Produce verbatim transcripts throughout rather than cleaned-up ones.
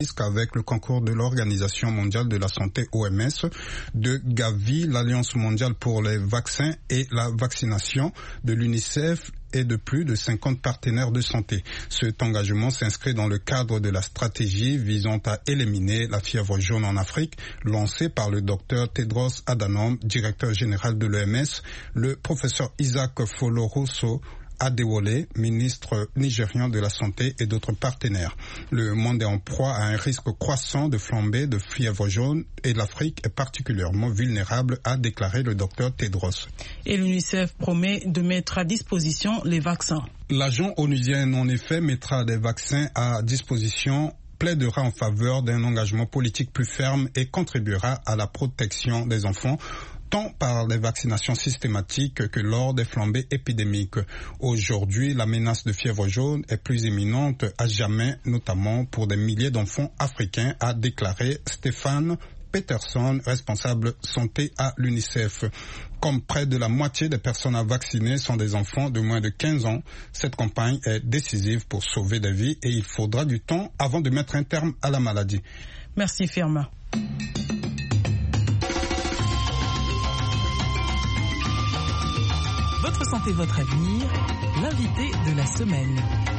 Avec le concours de l'Organisation mondiale de la santé O M S, de Gavi, l'Alliance mondiale pour les vaccins et la vaccination, de l'UNICEF et de plus de cinquante partenaires de santé. Cet engagement s'inscrit dans le cadre de la stratégie visant à éliminer la fièvre jaune en Afrique, lancée par le docteur Tedros Adhanom, directeur général de l'O M S, le professeur Isaac Foloroso Adewole, ministre nigérian de la Santé et d'autres partenaires. Le monde est en proie à un risque croissant de flambée de fièvre jaune et l'Afrique est particulièrement vulnérable, a déclaré le docteur Tedros. Et l'UNICEF promet de mettre à disposition les vaccins. L'agent onusien, en effet, mettra des vaccins à disposition, plaidera en faveur d'un engagement politique plus ferme et contribuera à la protection des enfants, tant par les vaccinations systématiques que lors des flambées épidémiques. Aujourd'hui, la menace de fièvre jaune est plus imminente à jamais, notamment pour des milliers d'enfants africains, a déclaré Stéphane Peterson, responsable santé à l'UNICEF. Comme près de la moitié des personnes à vacciner sont des enfants de moins de quinze ans, cette campagne est décisive pour sauver des vies et il faudra du temps avant de mettre un terme à la maladie. Merci Firma. Votre santé, votre avenir, l'invité de la semaine.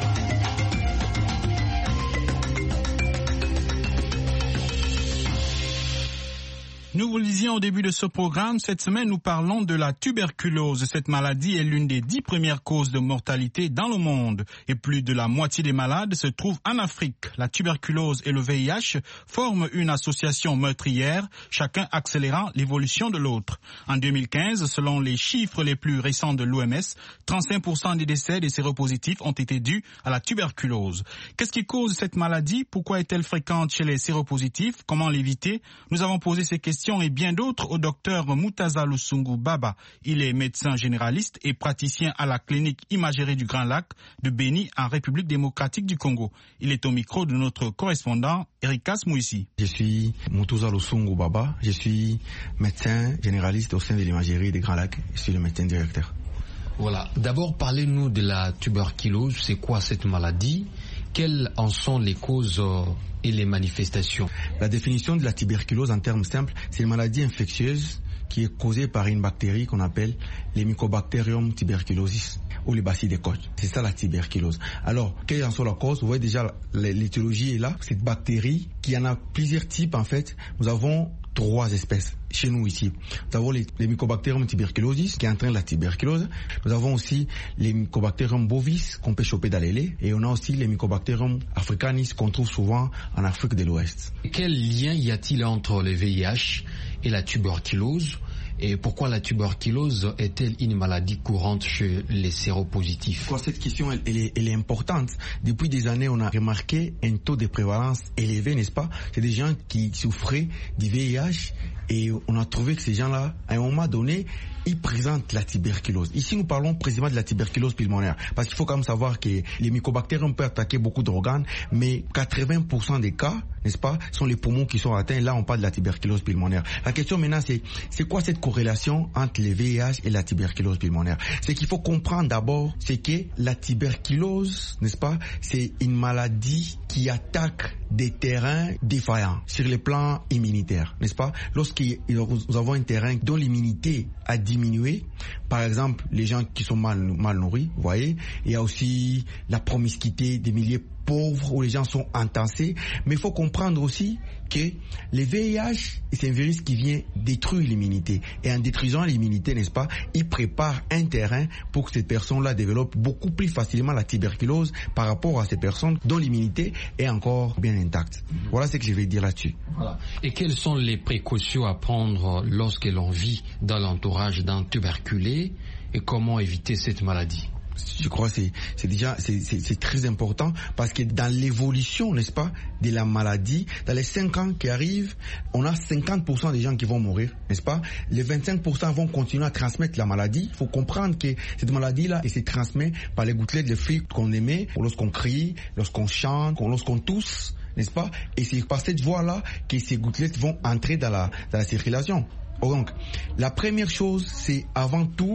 Nous vous le disions au début de ce programme, cette semaine nous parlons de la tuberculose. Cette maladie est l'une des dix premières causes de mortalité dans le monde et plus de la moitié des malades se trouvent en Afrique. La tuberculose et le V I H forment une association meurtrière, chacun accélérant l'évolution de l'autre. En deux mille quinze, selon les chiffres les plus récents de l'O M S, trente-cinq pour cent des décès des séropositifs ont été dus à la tuberculose. Qu'est-ce qui cause cette maladie? Pourquoi est-elle fréquente chez les séropositifs? Comment l'éviter? Nous avons posé ces questions et bien d'autres au docteur Mutaza Lusungu Baba. Il est médecin généraliste et praticien à la clinique imagerie du Grand Lac de Beni en République démocratique du Congo. Il est au micro de notre correspondant Erikas Mouissi. Je suis Mutaza Lusungu Baba, je suis médecin généraliste au sein de l'imagerie du Grand Lac. Je suis le médecin directeur. Voilà, d'abord parlez-nous de la tuberculose. C'est quoi cette maladie? Quelles en sont les causes et les manifestations? La définition de la tuberculose en termes simples, c'est une maladie infectieuse qui est causée par une bactérie qu'on appelle les Mycobacterium tuberculosis ou les bacilles des côtes. C'est ça la tuberculose. Alors, quelle en sont la cause? Vous voyez déjà, l'étiologie est là. Cette bactérie, qui en a plusieurs types en fait, nous avons trois espèces chez nous ici. Nous avons les, les Mycobacterium tuberculosis qui entraînent la tuberculose. Nous avons aussi les Mycobacterium bovis qu'on peut choper dans les laits. Et on a aussi les Mycobacterium africanis qu'on trouve souvent en Afrique de l'Ouest. Quel lien y a-t-il entre le V I H et la tuberculose? Et pourquoi la tuberculose est-elle une maladie courante chez les séropositifs? Pourquoi cette question elle, elle, est, elle est importante. Depuis des années, on a remarqué un taux de prévalence élevé, n'est-ce pas? C'est des gens qui souffraient du V I H et on a trouvé que ces gens-là, à un moment donné, ils présentent la tuberculose. Ici, nous parlons précisément de la tuberculose pulmonaire. Parce qu'il faut quand même savoir que les mycobactériums peuvent attaquer beaucoup d'organes, mais quatre-vingts pour cent des cas, n'est-ce pas, sont les poumons qui sont atteints. Là, on parle de la tuberculose pulmonaire. La question maintenant, c'est, c'est quoi cette corrélation entre le V I H et la tuberculose pulmonaire? C'est qu'il faut comprendre d'abord, c'est que la tuberculose, n'est-ce pas, c'est une maladie qui attaque des terrains défaillants sur le plan immunitaire, n'est-ce pas? Lorsque nous avons un terrain dont l'immunité a diminué, par exemple les gens qui sont mal, mal nourris, vous voyez, il y a aussi la promiscuité des milieux pauvres où les gens sont entassés, mais il faut comprendre aussi que le V I H, c'est un virus qui vient détruire l'immunité. Et en détruisant l'immunité, n'est-ce pas, il prépare un terrain pour que ces personnes-là développent beaucoup plus facilement la tuberculose par rapport à ces personnes dont l'immunité est encore bien intacte. Voilà ce que je vais dire là-dessus. Voilà. Et quelles sont les précautions à prendre lorsque l'on vit dans l'entourage d'un tuberculé et comment éviter cette maladie? Je crois que c'est, c'est déjà c'est, c'est, c'est très important parce que dans l'évolution, n'est-ce pas, de la maladie, dans les cinq ans qui arrivent, on a cinquante pour cent des gens qui vont mourir, n'est-ce pas? Les vingt-cinq pour cent vont continuer à transmettre la maladie. Il faut comprendre que cette maladie-là, elle se transmet par les gouttelettes de fluide qu'on émet lorsqu'on crie, lorsqu'on chante, lorsqu'on tousse, n'est-ce pas? Et c'est par cette voie-là que ces gouttelettes vont entrer dans la, dans la circulation. Donc, la première chose, c'est avant tout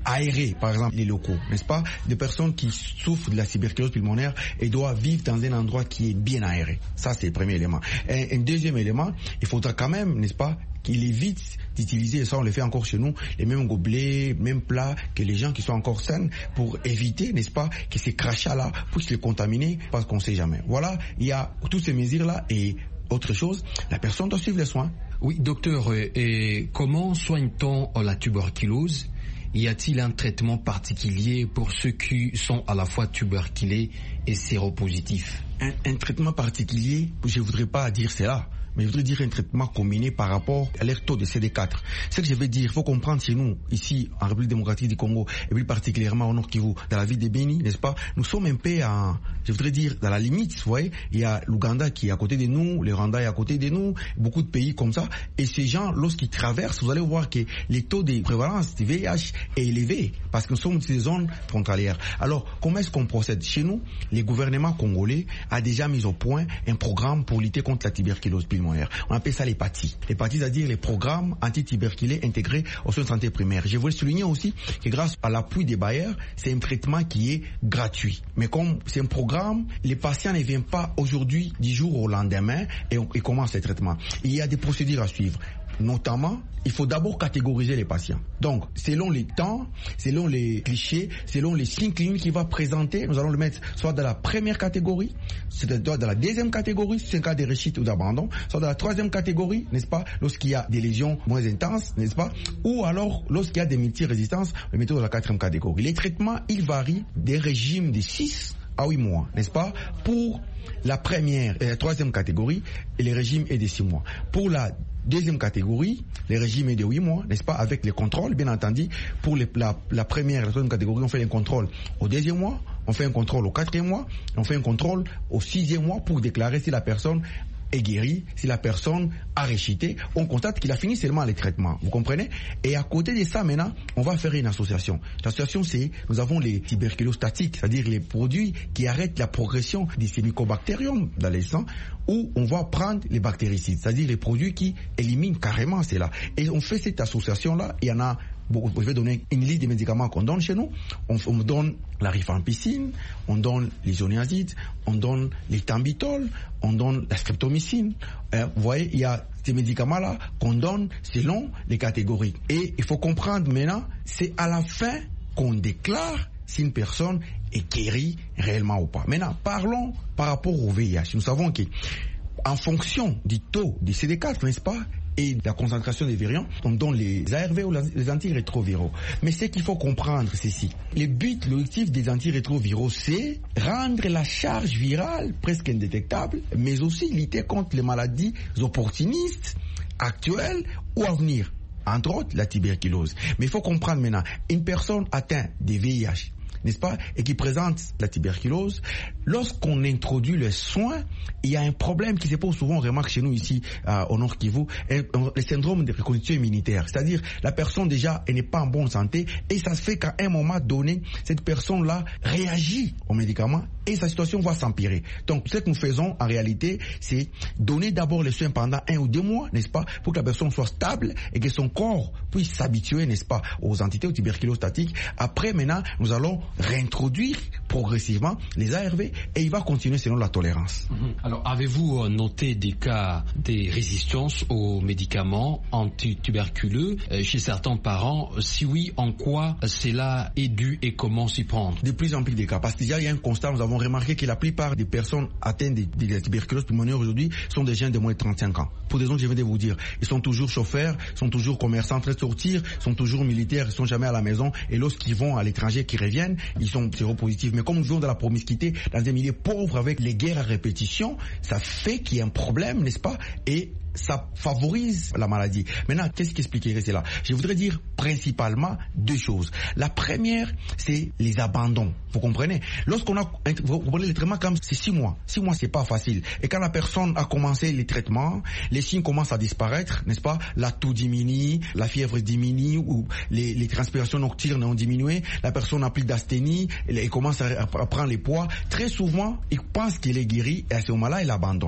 aérer, par exemple, les locaux, n'est-ce pas? Des personnes qui souffrent de la tuberculose pulmonaire et doivent vivre dans un endroit qui est bien aéré. Ça, c'est le premier élément. Et un deuxième élément, il faudra quand même, n'est-ce pas, qu'il évite d'utiliser, et ça on le fait encore chez nous, les mêmes gobelets, mêmes plats que les gens qui sont encore sains, pour éviter, n'est-ce pas, que ces crachats-là puissent les contaminer, parce qu'on ne sait jamais. Voilà, il y a toutes ces mesures-là, et autre chose, la personne doit suivre les soins. Oui, docteur, et comment soigne-t-on la tuberculose? Y a-t-il un traitement particulier pour ceux qui sont à la fois tuberculés et séropositifs? Un, un traitement particulier, je ne voudrais pas dire cela, mais je voudrais dire un traitement combiné par rapport à leur taux de C D quatre. Ce que je veux dire, il faut comprendre chez nous, ici, en République démocratique du Congo, et plus particulièrement au Nord Kivu, dans la ville de Beni, n'est-ce pas, nous sommes un peu en, je voudrais dire, dans la limite, vous voyez, il y a l'Ouganda qui est à côté de nous, le Rwanda est à côté de nous, beaucoup de pays comme ça, et ces gens, lorsqu'ils traversent, vous allez voir que les taux de prévalence du V I H est élevé, parce que nous sommes dans des zones frontalières. Alors, comment est-ce qu'on procède? Chez nous, le gouvernement congolais a déjà mis au point un programme pour lutter contre la tuberculose pulmonaire. On appelle ça les P A T I. Les P A T I, c'est-à-dire les programmes anti-tuberculés intégrés aux soins de santé primaire. Je voulais souligner aussi que grâce à l'appui des bailleurs, c'est un traitement qui est gratuit. Mais comme c'est un programme, les patients ne viennent pas aujourd'hui du jour au lendemain et, on, et commencent le traitement. Il y a des procédures à suivre. Notamment, il faut d'abord catégoriser les patients. Donc, selon les temps, selon les clichés, selon les signes cliniques qu'il va présenter, nous allons le mettre soit dans la première catégorie, soit dans la deuxième catégorie, si c'est un cas de réussite ou d'abandon, soit dans la troisième catégorie, n'est-ce pas, lorsqu'il y a des lésions moins intenses, n'est-ce pas, ou alors lorsqu'il y a des multirésistances, le mettre dans la quatrième catégorie. Les traitements, ils varient des régimes de six à huit mois, n'est-ce pas, pour la première et la troisième catégorie, et le régime est de six mois. Pour la deuxième catégorie, le régime est de huit mois, n'est-ce pas, avec les contrôles, bien entendu. Pour les, la, la première et la troisième catégorie, on fait un contrôle au deuxième mois, on fait un contrôle au quatrième mois, on fait un contrôle au sixième mois pour déclarer si la personne est guéri, si la personne a réchité, on constate qu'il a fini seulement les traitements. Vous comprenez? Et à côté de ça, maintenant, on va faire une association. L'association, c'est, nous avons les tuberculostatiques, c'est-à-dire les produits qui arrêtent la progression des mycobactérium dans les sangs, où on va prendre les bactéricides, c'est-à-dire les produits qui éliminent carrément cela. Et on fait cette association-là, il y en a beaucoup. Je vais donner une liste de médicaments qu'on donne chez nous. On, on donne la rifampicine, on donne l'isoniazide, on donne les thambitol, on donne la streptomycine. Euh, vous voyez, il y a ces médicaments-là qu'on donne selon les catégories. Et il faut comprendre maintenant, c'est à la fin qu'on déclare si une personne est guérie réellement ou pas. Maintenant, parlons par rapport au V I H. Nous savons que, en fonction du taux du C D quatre, n'est-ce pas, et de la concentration des variants, on donne les A R V ou les antirétroviraux. Mais ce qu'il faut comprendre, c'est ceci. Le but, l'objectif des antirétroviraux, c'est rendre la charge virale presque indétectable, mais aussi lutter contre les maladies opportunistes, actuelles ou à venir. Entre autres, la tuberculose. Mais il faut comprendre maintenant, une personne atteinte de V I H, n'est-ce pas, et qui présente la tuberculose, lorsqu'on introduit les soins, il y a un problème qui se pose souvent, on remarque chez nous ici euh, au Nord Kivu, le syndrome de reconstitution immunitaire. C'est-à-dire, la personne déjà, elle n'est pas en bonne santé, et ça se fait qu'à un moment donné, cette personne-là réagit aux médicaments, et sa situation va s'empirer. Donc, ce que nous faisons, en réalité, c'est donner d'abord les soins pendant un ou deux mois, n'est-ce pas, pour que la personne soit stable, et que son corps puisse s'habituer, n'est-ce pas, aux entités, aux tuberculostatiques. Après, maintenant, nous allons réintroduire progressivement les A R V et il va continuer selon la tolérance. Alors, avez-vous noté des cas de résistance aux médicaments antituberculeux chez certains parents? Si oui, en quoi cela est dû et comment s'y prendre? De plus en plus de cas, parce que déjà il y a un constat, nous avons remarqué que la plupart des personnes atteintes de, de la tuberculose pulmonaire aujourd'hui sont des jeunes de moins de trente-cinq ans. Pour des raisons que je viens de vous dire, ils sont toujours chauffeurs, sont toujours commerçants en train de sortir, sont toujours militaires, ils sont jamais à la maison, et lorsqu'ils vont à l'étranger, qu'ils reviennent, ils sont séropositifs. Mais comme nous vivons dans la promiscuité, dans un milieu pauvre avec les guerres à répétition, ça fait qu'il y a un problème, n'est-ce pas? Et ça favorise la maladie. Maintenant, qu'est-ce qui expliquerait cela? Je voudrais dire principalement deux choses. La première, c'est les abandons. Vous comprenez? Lorsqu'on a, vous comprenez, les traitements comme c'est six mois. Six mois, c'est pas facile. Et quand la personne a commencé les traitements, les signes commencent à disparaître, n'est-ce pas? La toux diminue, la fièvre diminue, ou les, les transpirations nocturnes ont diminué, la personne n'a plus d'asthénie, elle, elle commence à, à prendre les poids. Très souvent, il pense qu'il est guéri, et à ce moment-là, il abandonne.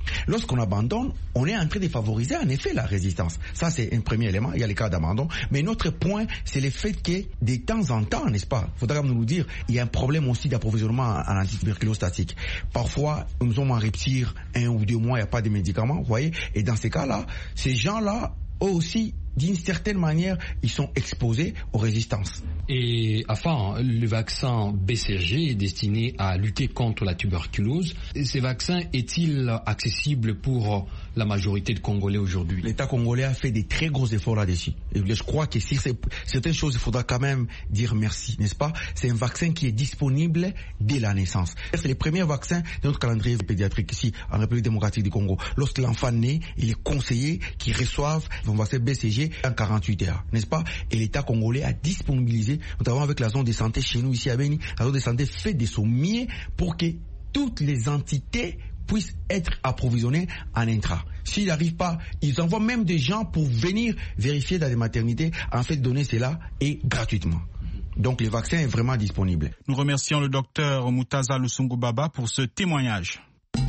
Lorsqu'on abandonne, on est en train de favoriser en effet la résistance. Ça, c'est un premier élément. Il y a les cas d'abandon. Mais notre point, c'est le fait que de temps en temps, n'est-ce pas, il faudra nous dire, il y a un problème aussi d'approvisionnement en antituberculose statique. Parfois, nous sommes en rupture un ou deux mois, il n'y a pas de médicaments, vous voyez. Et dans ces cas-là, ces gens-là, eux aussi, d'une certaine manière, ils sont exposés aux résistances. Et enfin, le vaccin B C G est destiné à lutter contre la tuberculose. Ces vaccins est-il accessible pour la majorité de Congolais aujourd'hui? L'État congolais a fait des très gros efforts là-dessus. Et je crois que sur certaines choses, il faudra quand même dire merci, n'est-ce pas? C'est un vaccin qui est disponible dès la naissance. C'est le premier vaccin de notre calendrier pédiatrique ici, en République démocratique du Congo. Lorsque l'enfant naît, il est conseillé qu'il reçoive un vaccin B C G en quarante-huit heures, n'est-ce pas? Et l'État congolais a disponibilisé, notamment avec la zone de santé chez nous ici à Beni, la zone de santé fait de son mieux pour que toutes les entités puissent être approvisionnées en intra. S'ils n'arrivent pas, ils envoient même des gens pour venir vérifier dans les maternités, en fait donner cela et gratuitement. Donc le vaccin est vraiment disponible. Nous remercions le docteur Moutaza Lusungubaba pour ce témoignage.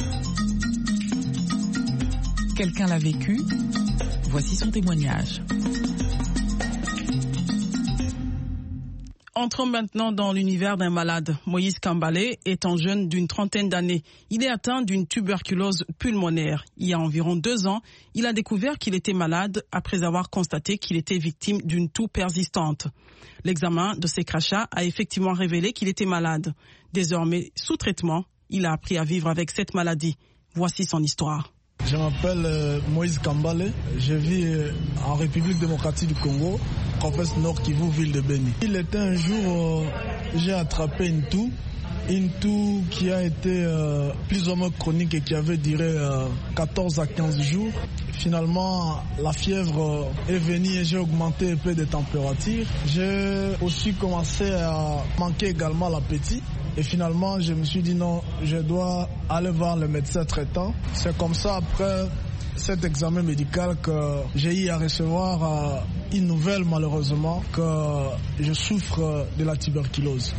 Quelqu'un l'a vécu. Voici son témoignage. Entrons maintenant dans l'univers d'un malade. Moïse Kambale est un jeune d'une trentaine d'années. Il est atteint d'une tuberculose pulmonaire. Il y a environ deux ans, il a découvert qu'il était malade après avoir constaté qu'il était victime d'une toux persistante. L'examen de ses crachats a effectivement révélé qu'il était malade. Désormais sous traitement, il a appris à vivre avec cette maladie. Voici son histoire. Je m'appelle euh, Moïse Kambale, je vis euh, en République démocratique du Congo, province Nord Kivu, ville de Beni. Il était un jour, euh, j'ai attrapé une toux, une toux qui a été euh, plus ou moins chronique et qui avait duré euh, quatorze à quinze jours. Finalement, la fièvre est venue et j'ai augmenté un peu de température. J'ai aussi commencé à manquer également l'appétit. Et finalement, je me suis dit non, je dois aller voir le médecin traitant. C'est comme ça, après cet examen médical, que j'ai eu à recevoir euh, une nouvelle, malheureusement, que je souffre de la tuberculose.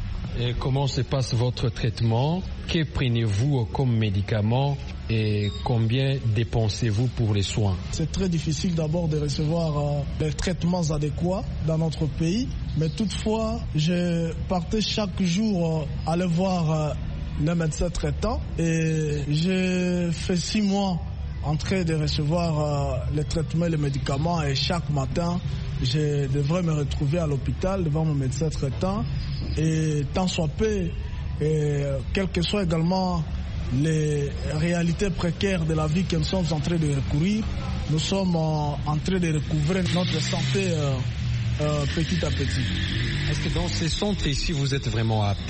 Et comment se passe votre traitement? Que prenez-vous comme médicament et combien dépensez-vous pour les soins? C'est très difficile d'abord de recevoir euh, les traitements adéquats dans notre pays. Mais toutefois, je partais chaque jour euh, aller voir euh, le médecin traitant. Et j'ai fait six mois en train de recevoir euh, les traitements et les médicaments. Et chaque matin, je devrais me retrouver à l'hôpital devant mon médecin traitant. Et tant soit peu, et quelles que soient également les réalités précaires de la vie que nous sommes en train de recourir, nous sommes en, en train de recouvrer notre santé euh, euh, petit à petit. Est-ce que dans ces centres ici, vous êtes vraiment apte?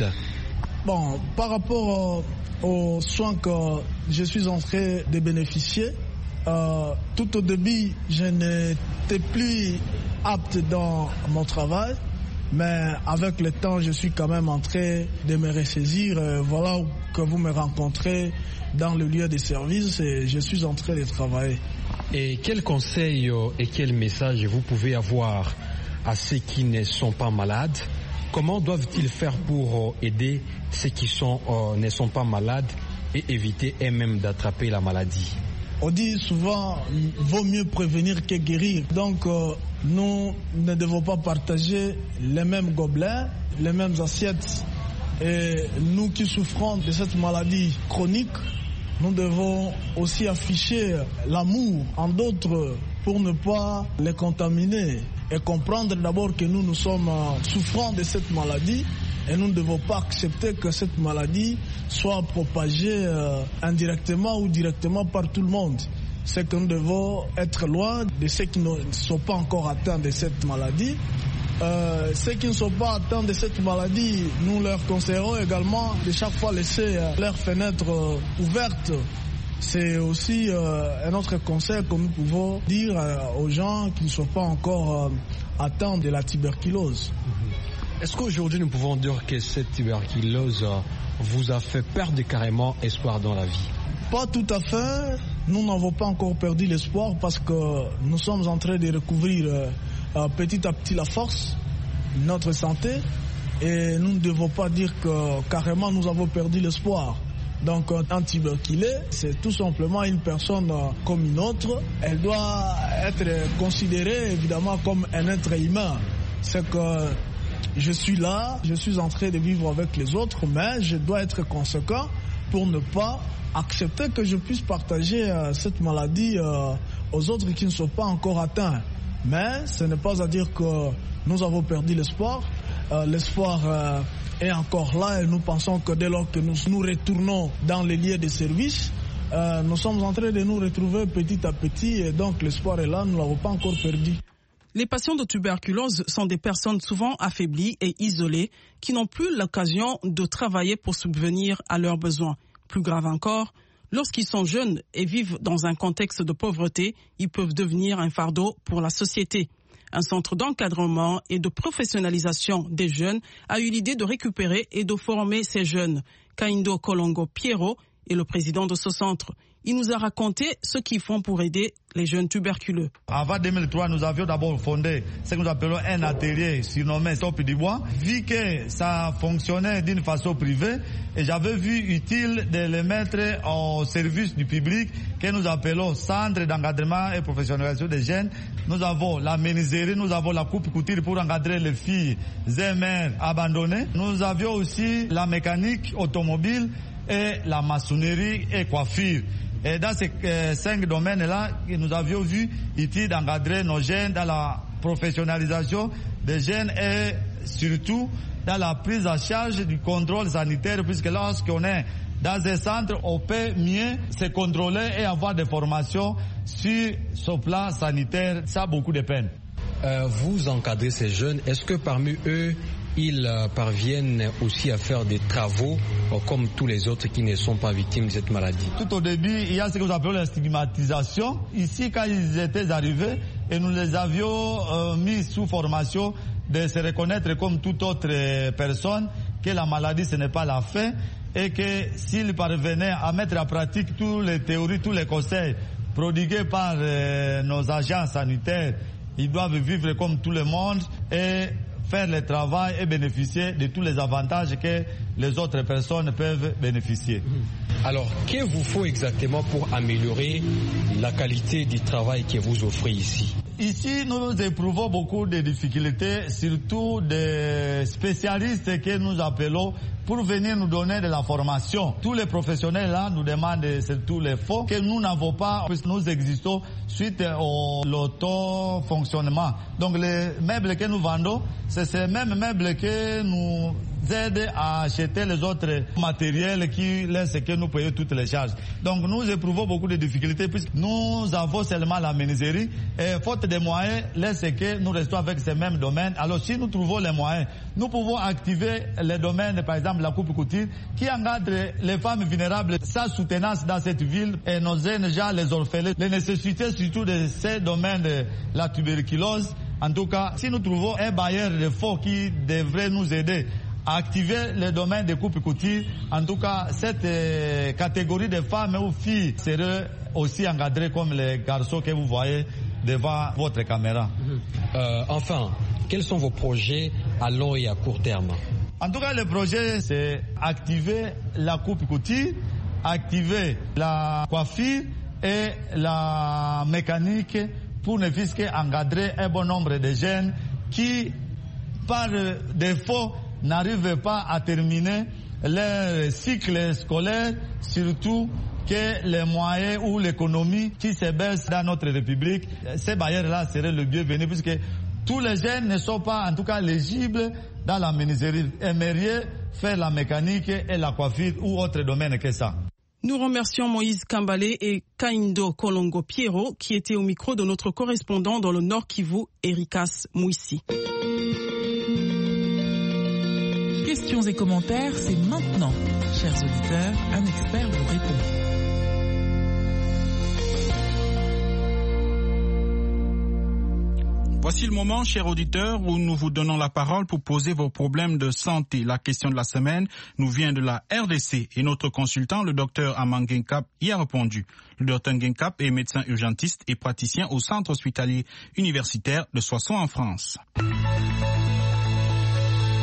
Bon, par rapport euh, aux soins que je suis en train de bénéficier, euh, tout au début, je n'étais plus apte dans mon travail. Mais avec le temps, je suis quand même en train de me ressaisir. Euh, voilà que vous me rencontrez dans le lieu de service et je suis en train de travailler. Et quels conseils et quels messages vous pouvez avoir à ceux qui ne sont pas malades? Comment doivent-ils faire pour aider ceux qui sont, euh, ne sont pas malades et éviter eux-mêmes d'attraper la maladie? On dit souvent, il vaut mieux prévenir que guérir. Donc, euh, nous ne devons pas partager les mêmes gobelets, les mêmes assiettes. Et nous qui souffrons de cette maladie chronique, nous devons aussi afficher l'amour en d'autres pour ne pas les contaminer. Et comprendre d'abord que nous, nous sommes euh, souffrants de cette maladie. Et nous ne devons pas accepter que cette maladie soit propagée euh, indirectement ou directement par tout le monde. C'est que nous devons être loin de ceux qui ne sont pas encore atteints de cette maladie. Euh, ceux qui ne sont pas atteints de cette maladie, nous leur conseillerons également de chaque fois laisser euh, leurs fenêtres euh, ouvertes. C'est aussi euh, un autre conseil que nous pouvons dire euh, aux gens qui ne sont pas encore euh, atteints de la tuberculose. Est-ce qu'aujourd'hui nous pouvons dire que cette tuberculose vous a fait perdre carrément espoir dans la vie? Pas tout à fait. Nous n'avons pas encore perdu l'espoir parce que nous sommes en train de recouvrir euh, petit à petit la force, notre santé. Et nous ne devons pas dire que carrément nous avons perdu l'espoir. Donc un tuberculé, c'est tout simplement une personne comme une autre. Elle doit être considérée évidemment comme un être humain. C'est que je suis là, je suis en train de vivre avec les autres, mais je dois être conséquent pour ne pas accepter que je puisse partager euh, cette maladie euh, aux autres qui ne sont pas encore atteints. Mais ce n'est pas à dire que nous avons perdu l'espoir. Euh, l'espoir euh, est encore là et nous pensons que dès lors que nous nous retournons dans les lieux de service, euh, nous sommes en train de nous retrouver petit à petit et donc l'espoir est là, nous ne l'avons pas encore perdu. Les patients de tuberculose sont des personnes souvent affaiblies et isolées qui n'ont plus l'occasion de travailler pour subvenir à leurs besoins. Plus grave encore, lorsqu'ils sont jeunes et vivent dans un contexte de pauvreté, ils peuvent devenir un fardeau pour la société. Un centre d'encadrement et de professionnalisation des jeunes a eu l'idée de récupérer et de former ces jeunes. Kaindo Kolongo Pierrot est le président de ce centre. Il nous a raconté ce qu'ils font pour aider les jeunes tuberculeux. Avant deux mille trois, nous avions d'abord fondé ce que nous appelons un atelier surnommé Top du Bois. Vu que ça fonctionnait d'une façon privée, et j'avais vu utile de le mettre au service du public, que nous appelons Centre d'encadrement et professionnalisation des jeunes. Nous avons la menuiserie, nous avons la coupe couture pour encadrer les filles et mères abandonnées. Nous avions aussi la mécanique automobile et la maçonnerie et coiffure. Et dans ces euh, cinq domaines-là, nous avions vu utile d'encadrer nos jeunes dans la professionnalisation des jeunes et surtout dans la prise en charge du contrôle sanitaire, puisque lorsqu'on est dans un centre, on peut mieux se contrôler et avoir des formations sur ce plan sanitaire. Ça a beaucoup de peine. Euh, vous encadrez ces jeunes. Est-ce que parmi eux, ils euh, parviennent aussi à faire des travaux euh, comme tous les autres qui ne sont pas victimes de cette maladie? Tout au début, il y a ce que nous appelons la stigmatisation. Ici, quand ils étaient arrivés, et nous les avions euh, mis sous formation de se reconnaître comme toute autre personne, que la maladie ce n'est pas la fin, et que s'ils parvenaient à mettre en pratique toutes les théories, tous les conseils prodigués par euh, nos agents sanitaires, ils doivent vivre comme tout le monde et faire le travail et bénéficier de tous les avantages que les autres personnes peuvent bénéficier. Alors, que vous faut exactement pour améliorer la qualité du travail que vous offrez ici? Ici, nous éprouvons beaucoup de difficultés, surtout des spécialistes que nous appelons pour venir nous donner de la formation. Tous les professionnels là nous demandent surtout les fonds que nous n'avons pas, puisque nous existons suite au l'auto-fonctionnement. Donc les meubles que nous vendons, c'est ces mêmes meubles que nous aident à acheter les autres matériels qui laissent que nous payons toutes les charges. Donc nous éprouvons beaucoup de difficultés puisque nous avons seulement la menuiserie et faute de moyens, laisse que nous restons avec ces mêmes domaines. Alors si nous trouvons les moyens, nous pouvons activer les domaines, par exemple la coupe couture, qui encadre les femmes vulnérables sans soutenance dans cette ville et nos jeunes gens, les orphelins, les nécessités surtout de ces domaines de la tuberculose. En tout cas, si nous trouvons un bailleur de fonds qui devrait nous aider à activer le domaine des coupes couture, en tout cas, cette euh, catégorie de femmes ou filles serait aussi encadrée comme les garçons que vous voyez devant votre caméra. Euh, enfin, quels sont vos projets à long et à court terme? En tout cas, le projet, c'est activer la coupe couture, activer la coiffure et la mécanique pour ne fût-ce qu'encadrer un bon nombre de jeunes qui, par défaut, n'arrivent pas à terminer leur cycle scolaire, surtout que les moyens ou l'économie qui se baisse dans notre République, ces barrières-là seraient le bienvenu puisque tous les jeunes ne sont pas en tout cas éligibles dans la menuiserie, aimeriez faire la mécanique et la coiffure ou autre domaine que ça. Nous remercions Moïse Kambalé et Kaindo Kolongo Pierrot qui étaient au micro de notre correspondant dans le Nord Kivu, Erikas Mouissi. Questions et commentaires, c'est maintenant. Chers auditeurs, un expert vous répond. Voici le moment, chers auditeurs, où nous vous donnons la parole pour poser vos problèmes de santé. La question de la semaine nous vient de la R D C et notre consultant, le docteur Aman Genkap, y a répondu. Le docteur Genkap est médecin urgentiste et praticien au centre hospitalier universitaire de Soissons en France.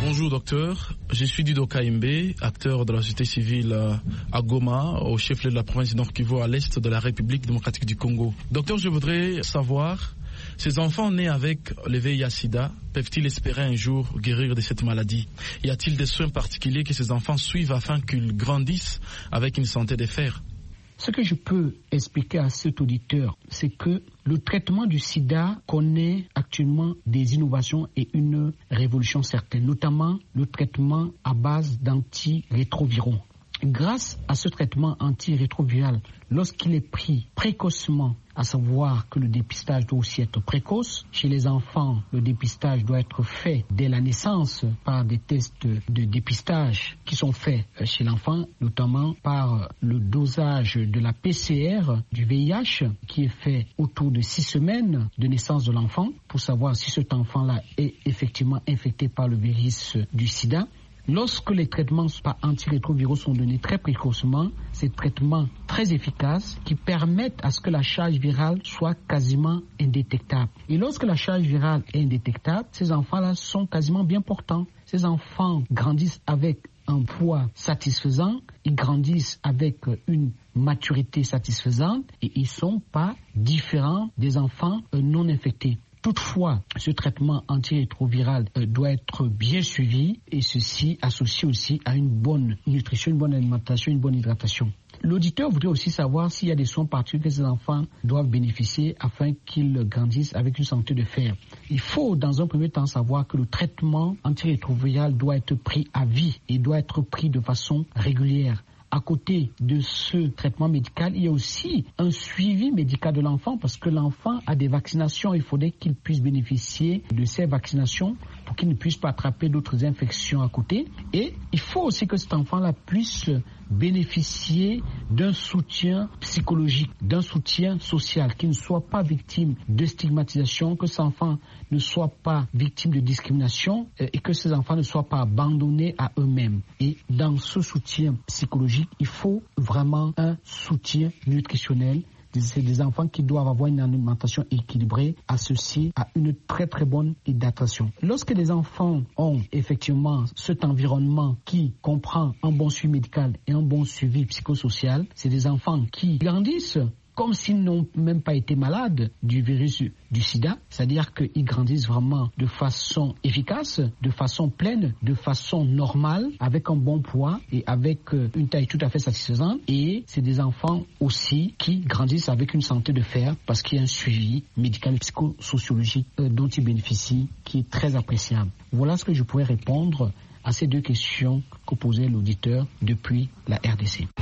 Bonjour docteur, je suis Dido Kaimbe, acteur de la société civile à Goma, au chef-lieu de la province du Nord Kivu, à l'est de la République démocratique du Congo. Docteur, je voudrais savoir, ces enfants nés avec le V I H sida peuvent-ils espérer un jour guérir de cette maladie? Y a-t-il des soins particuliers que ces enfants suivent afin qu'ils grandissent avec une santé de fer? Ce que je peux expliquer à cet auditeur, c'est que le traitement du sida connaît actuellement des innovations et une révolution certaine, notamment le traitement à base d'antirétroviraux. Grâce à ce traitement antirétroviral, lorsqu'il est pris précocement, à savoir que le dépistage doit aussi être précoce, chez les enfants, le dépistage doit être fait dès la naissance par des tests de dépistage qui sont faits chez l'enfant, notamment par le dosage de la P C R du V I H qui est fait autour de six semaines de naissance de l'enfant pour savoir si cet enfant-là est effectivement infecté par le virus du sida. Lorsque les traitements par antirétroviraux sont donnés très précocement, ces traitements très efficaces qui permettent à ce que la charge virale soit quasiment indétectable. Et lorsque la charge virale est indétectable, ces enfants-là sont quasiment bien portants. Ces enfants grandissent avec un poids satisfaisant, ils grandissent avec une maturité satisfaisante et ils ne sont pas différents des enfants non infectés. Toutefois, ce traitement antirétroviral euh, doit être bien suivi et ceci associé aussi à une bonne nutrition, une bonne alimentation, une bonne hydratation. L'auditeur voudrait aussi savoir s'il y a des soins particuliers que ces enfants doivent bénéficier afin qu'ils grandissent avec une santé de fer. Il faut dans un premier temps savoir que le traitement antirétroviral doit être pris à vie et doit être pris de façon régulière. À côté de ce traitement médical, il y a aussi un suivi médical de l'enfant parce que l'enfant a des vaccinations. Il faudrait qu'il puisse bénéficier de ces vaccinations pour qu'il ne puisse pas attraper d'autres infections à côté. Et il faut aussi que cet enfant-là puisse bénéficier d'un soutien psychologique, d'un soutien social, qu'il ne soit pas victime de stigmatisation, que cet enfant ne soit pas victime de discrimination et que ces enfants ne soient pas abandonnés à eux-mêmes. Et dans ce soutien psychologique, il faut vraiment un soutien nutritionnel. C'est des enfants qui doivent avoir une alimentation équilibrée associée à une très très bonne hydratation. Lorsque les enfants ont effectivement cet environnement qui comprend un bon suivi médical et un bon suivi psychosocial, c'est des enfants qui grandissent comme s'ils n'ont même pas été malades du virus du sida, c'est-à-dire qu'ils grandissent vraiment de façon efficace, de façon pleine, de façon normale, avec un bon poids et avec une taille tout à fait satisfaisante. Et c'est des enfants aussi qui grandissent avec une santé de fer parce qu'il y a un suivi médical et psychosociologique dont ils bénéficient qui est très appréciable. Voilà ce que je pourrais répondre à ces deux questions que posait l'auditeur depuis la R D C.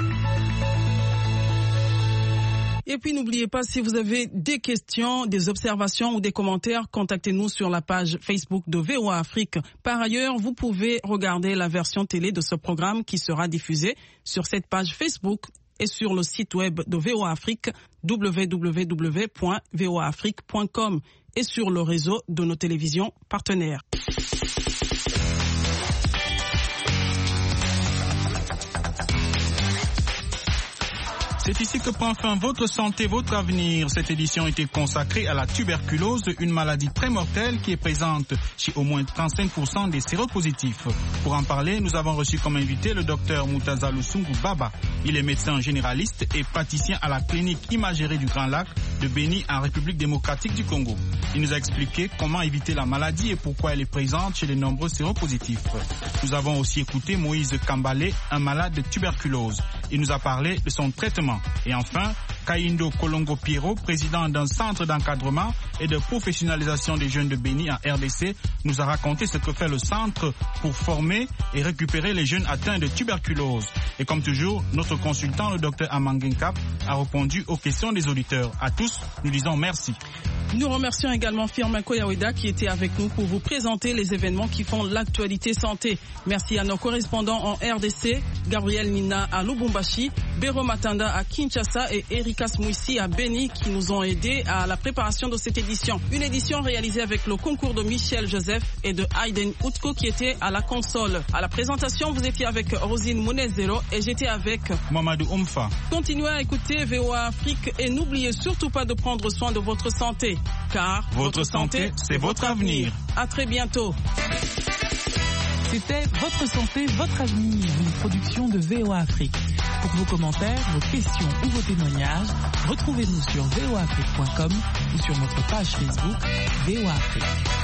Et puis n'oubliez pas, si vous avez des questions, des observations ou des commentaires, contactez-nous sur la page Facebook de V O A Afrique. Par ailleurs, vous pouvez regarder la version télé de ce programme qui sera diffusée sur cette page Facebook et sur le site web de V O A Afrique, w w w point v o a afrique point com, et sur le réseau de nos télévisions partenaires. C'est ici que prend fin votre santé, votre avenir. Cette édition était consacrée à la tuberculose, une maladie très mortelle qui est présente chez au moins trente-cinq pour cent des séropositifs. Pour en parler, nous avons reçu comme invité le docteur Moutaza Lusungu Baba. Il est médecin généraliste et praticien à la clinique imagerie du Grand Lac de Beni en République démocratique du Congo. Il nous a expliqué comment éviter la maladie et pourquoi elle est présente chez les nombreux séropositifs. Nous avons aussi écouté Moïse Kambale, un malade de tuberculose. Il nous a parlé de son traitement. Et enfin, Kaindo Kolongo Piero, président d'un centre d'encadrement et de professionnalisation des jeunes de Beni en R D C, nous a raconté ce que fait le centre pour former et récupérer les jeunes atteints de tuberculose. Et comme toujours, notre consultant, le docteur Amangenkap, a répondu aux questions des auditeurs. À tous, nous disons merci. Nous remercions également Firmin Koyaweda qui était avec nous pour vous présenter les événements qui font l'actualité santé. Merci à nos correspondants en R D C, Gabriel Nina à Lubumbashi, Bero Matanda à Kinshasa et Erika Smouissi à Beni qui nous ont aidés à la préparation de cette édition. Une édition réalisée avec le concours de Michel Joseph et de Aiden Outko qui était à la console. À la présentation, vous étiez avec Rosine Mounezero et j'étais avec Mamadou Omfa. Continuez à écouter V O A Afrique et n'oubliez surtout pas de prendre soin de votre santé. Car votre, votre santé, santé c'est votre avenir. À très bientôt. C'était Votre santé, votre avenir, une production de V O A Afrique. Pour vos commentaires, vos questions ou vos témoignages, retrouvez-nous sur v o afrique point com ou sur notre page Facebook V O A Afrique.